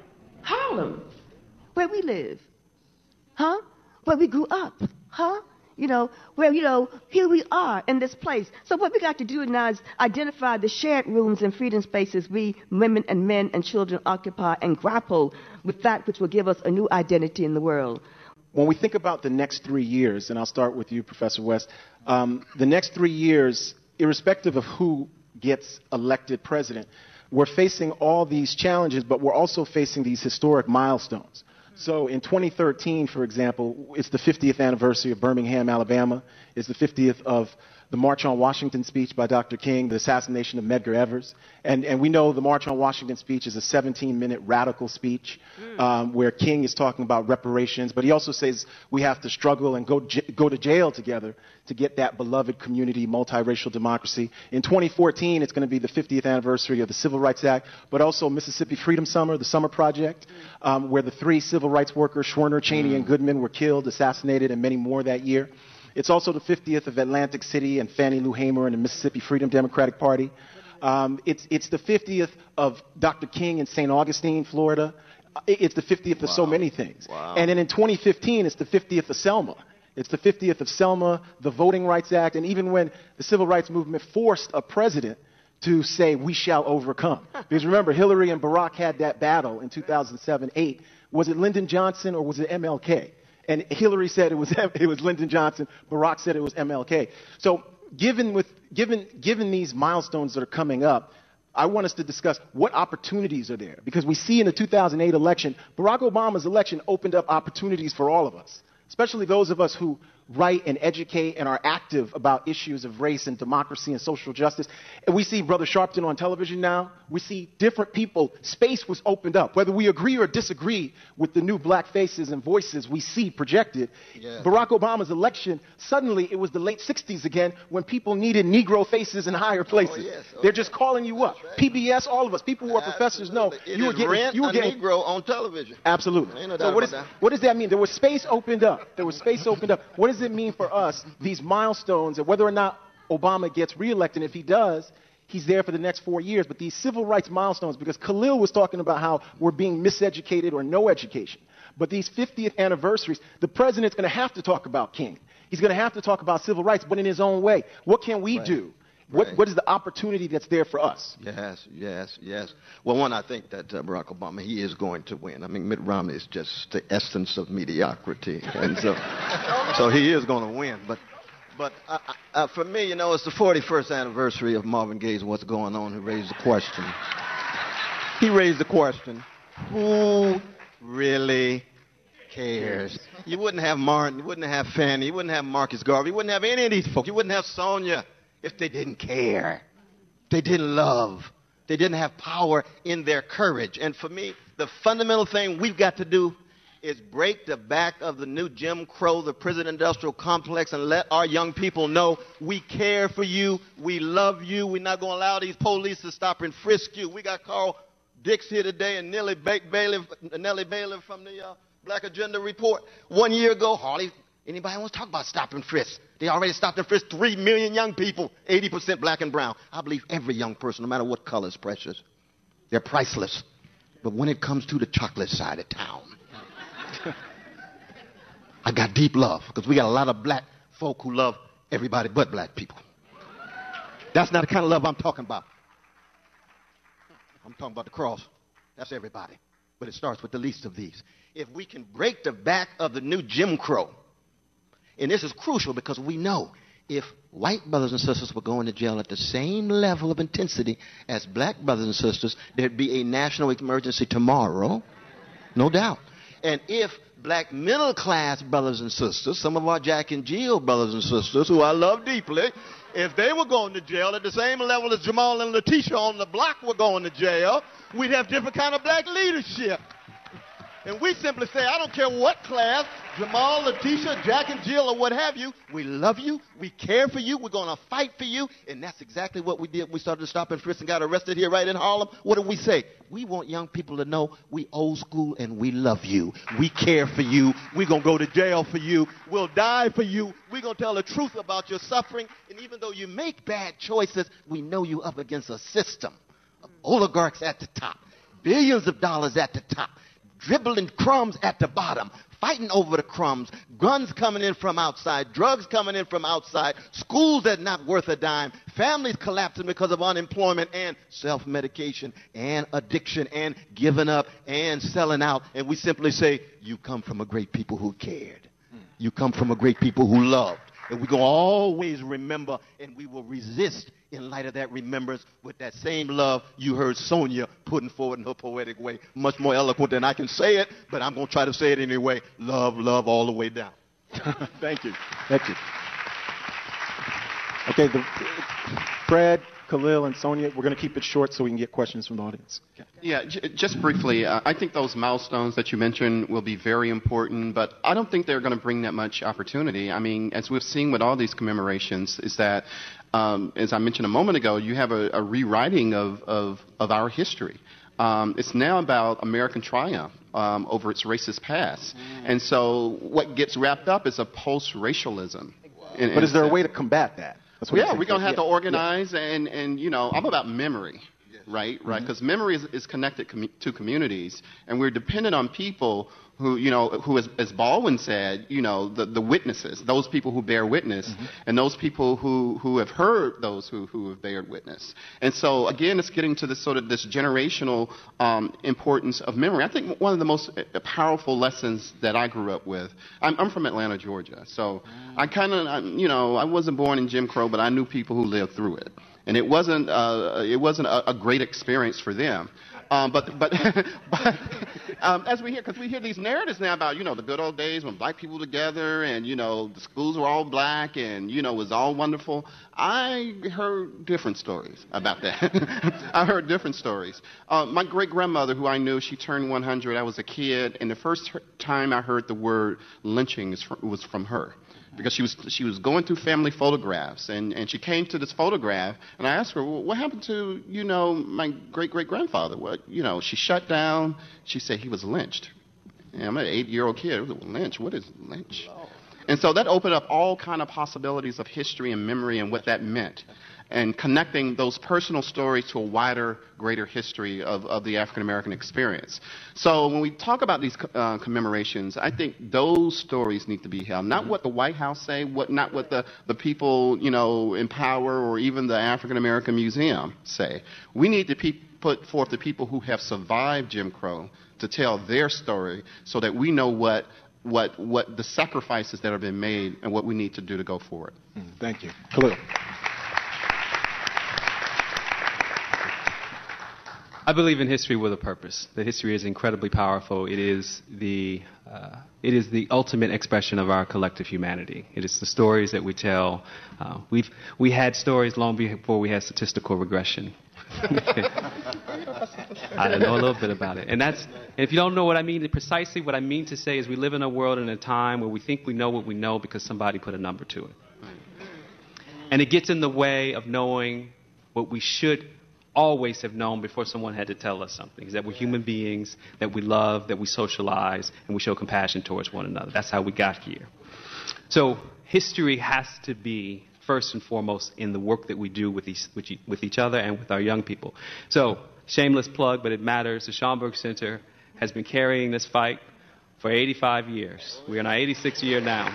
Harlem, where we live, huh? Where we grew up, huh? You know, where, you know, here we are in this place. So what we got to do now is identify the shared rooms and freedom spaces we, women and men and children, occupy and grapple with that which will give us a new identity in the world. When we think about the next three years, and I'll start with you, Professor West, um, the next three years, irrespective of who gets elected president, we're facing all these challenges, but we're also facing these historic milestones. So in twenty thirteen, for example, it's the fiftieth anniversary of Birmingham, Alabama. It's the fiftieth of the March on Washington speech by Doctor King, the assassination of Medgar Evers. And, and we know the March on Washington speech is a seventeen-minute radical speech um, where King is talking about reparations, but he also says we have to struggle and go, j- go to jail together to get that beloved community, multiracial democracy. In twenty fourteen, it's going to be the fiftieth anniversary of the Civil Rights Act, but also Mississippi Freedom Summer, the Summer Project, um, where the three civil rights workers, Schwerner, Cheney, and Goodman, were killed, assassinated, and many more that year. It's also the fiftieth of Atlantic City and Fannie Lou Hamer and the Mississippi Freedom Democratic Party. Um, it's, it's the fiftieth of Doctor King in Saint Augustine, Florida. It's the fiftieth wow. of so many things. Wow. And then in twenty fifteen, it's the fiftieth of Selma. It's the fiftieth of Selma, the Voting Rights Act, and even when the Civil Rights Movement forced a president to say, we shall overcome. Because remember, Hillary and Barack had that battle in two thousand seven eight. Was it Lyndon Johnson or was it M L K? And Hillary said it was it was Lyndon Johnson. Barack said it was M L K. So given with given given these milestones that are coming up, I want us to discuss what opportunities are there. Because we see in the two thousand eight election, Barack Obama's election opened up opportunities for all of us, especially those of us who write and educate and are active about issues of race and democracy and social justice. And we see Brother Sharpton on television now. We see different people. Space was opened up. Whether we agree or disagree with the new black faces and voices we see projected, yeah. Barack Obama's election, suddenly it was the late sixties again when people needed Negro faces in higher places. Oh, yes. oh, They're just calling you up. Right. P B S, all of us, people who are Absolutely. professors know it you were getting, rent you were a getting Negro on television. Absolutely. No so what, is, what does that mean? There was space opened up. There was space opened up. What does it mean for us, these milestones, and whether or not Obama gets reelected? If he does, he's there for the next four years. But these civil rights milestones, because Khalil was talking about how we're being miseducated or no education. But these fiftieth anniversaries, the president's going to have to talk about King. He's going to have to talk about civil rights, but in his own way. What can we right. do? What, right. what is the opportunity that's there for us? Yes, yes, yes. Well, one, I think that uh, Barack Obama, he is going to win. I mean, Mitt Romney is just the essence of mediocrity. And so, so he is going to win. But, but uh, uh, for me, you know, it's the forty-first anniversary of Marvin Gaye's What's Going On, who raised the question. He raised the question, who really cares? You wouldn't have Martin, you wouldn't have Fannie, you wouldn't have Marcus Garvey, you wouldn't have any of these folks. You wouldn't have Sonia if they didn't care, they didn't love, they didn't have power in their courage. And for me, the fundamental thing we've got to do is break the back of the new Jim Crow, the prison industrial complex, and let our young people know we care for you, we love you, we're not going to allow these police to stop and frisk you. We got Carl Dix here today and Nellie ba- Bailey, Nellie Bailey from the uh, Black Agenda Report. One year ago, hardly anybody wants to talk about stop and frisk. They already stopped and frisked three million young people, eighty percent black and brown. I believe every young person, no matter what color, is precious. They're priceless. But when it comes to the chocolate side of town, I got deep love because we got a lot of black folk who love everybody but black people. That's not the kind of love I'm talking about. I'm talking about the cross. That's everybody. But it starts with the least of these. If we can break the back of the new Jim Crow, and this is crucial because we know if white brothers and sisters were going to jail at the same level of intensity as black brothers and sisters, there'd be a national emergency tomorrow, no doubt. And if black middle-class brothers and sisters, some of our Jack and Jill brothers and sisters, who I love deeply, if they were going to jail at the same level as Jamal and Letitia on the block were going to jail, we'd have different kind of black leadership. And we simply say, I don't care what class, Jamal, Letitia, Jack, and Jill, or what have you, we love you, we care for you, we're going to fight for you. And that's exactly what we did. We started to stop and frisk and got arrested here right in Harlem. What did we say? We want young people to know we old school and we love you. We care for you. We're going to go to jail for you. We'll die for you. We're going to tell the truth about your suffering. And even though you make bad choices, we know you up against a system of oligarchs at the top, billions of dollars at the top, dribbling crumbs at the bottom, fighting over the crumbs, guns coming in from outside, drugs coming in from outside, schools that not worth a dime, families collapsing because of unemployment and self-medication and addiction and giving up and selling out. And we simply say, you come from a great people who cared. You come from a great people who loved. And we're going to always remember, and we will resist in light of that remembrance with that same love you heard Sonia putting forward in her poetic way. Much more eloquent than I can say it, but I'm going to try to say it anyway. Love, love all the way down. Thank you. Thank you. Okay, the, Fred, Khalil, and Sonia, we're going to keep it short so we can get questions from the audience. Okay. Yeah, j- just briefly, uh, I think those milestones that you mentioned will be very important, but I don't think they're going to bring that much opportunity. I mean, as we've seen with all these commemorations, is that, um, as I mentioned a moment ago, you have a, a rewriting of, of, of our history. Um, it's now about American triumph um, over its racist past. Mm. And so what gets wrapped up is a post-racialism. In, but in is there a a way to combat that? Well, yeah, we're going to have yeah. to organize, yeah. and, and, you know, I'm about memory, yes. right? Right? Because mm-hmm. memory is, is connected com- to communities, and we're dependent on people who, you know, who, as, as Baldwin said, you know, the, the witnesses, those people who bear witness, mm-hmm. and those people who, who have heard those who, who have bared witness. And so, again, it's getting to this sort of this generational um, importance of memory. I think one of the most powerful lessons that I grew up with, I'm, I'm from Atlanta, Georgia, so mm. I kind of, you know, I wasn't born in Jim Crow, but I knew people who lived through it. And it wasn't, uh, it wasn't a, a great experience for them. Um, but but, but um, as we hear, because we hear these narratives now about, you know, the good old days when black people were together and, you know, the schools were all black and, you know, it was all wonderful. I heard different stories about that. I heard different stories. Uh, my great-grandmother, who I knew, she turned one hundred. I was a kid, and the first time I heard the word lynching was from her. Because she was she was going through family photographs, and, and she came to this photograph, and I asked her, well, what happened to, you know, my great-great-grandfather? What, you know, she shut down. She said he was lynched. And I'm an eight-year-old kid. Lynch, what is lynch? And so that opened up all kind of possibilities of history and memory and what that meant, and connecting those personal stories to a wider, greater history of, of the African-American experience. So when we talk about these uh, commemorations, I think those stories need to be held. Not what the White House say, what, not what the, the people, you know, in power or even the African-American Museum say. We need to pe- put forth the people who have survived Jim Crow to tell their story so that we know what what what the sacrifices that have been made and what we need to do to go forward. Mm, thank you. Khalil. I believe in history with a purpose. That history is incredibly powerful. It is the uh, it is the ultimate expression of our collective humanity. It is the stories that we tell. Uh, we've we had stories long before we had statistical regression. I know a little bit about it, and that's. And if you don't know what I mean, precisely what I mean to say is we live in a world in a time where we think we know what we know because somebody put a number to it, and it gets in the way of knowing what we should always have known before someone had to tell us something, is that we're human beings, that we love, that we socialize, and we show compassion towards one another. That's how we got here. So history has to be first and foremost in the work that we do with each, with each other and with our young people. So, shameless plug, but it matters. The Schomburg Center has been carrying this fight for eighty-five years. We're in our eighty-sixth year now.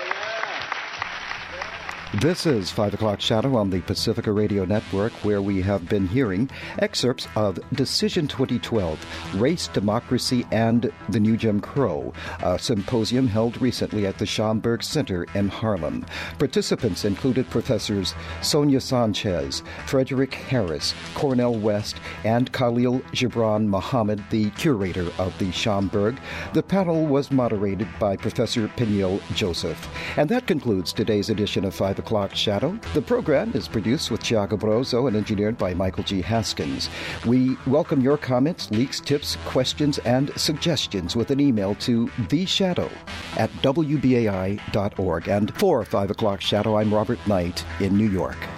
This is five o'clock Shadow on the Pacifica Radio Network, where we have been hearing excerpts of Decision twenty twelve, Race, Democracy, and the New Jim Crow, a symposium held recently at the Schomburg Center in Harlem. Participants included Professors Sonia Sanchez, Frederick Harris, Cornel West, and Khalil Gibran Muhammad, the curator of the Schomburg. The panel was moderated by Professor Peniel Joseph. And that concludes today's edition of five O'Clock Shadow. The program is produced with Tiago Barroso and engineered by Michael G. Haskins. We welcome your comments, leaks, tips, questions, and suggestions with an email to theshadow at w b a i dot org. And for five O'Clock Shadow, I'm Robert Knight in New York.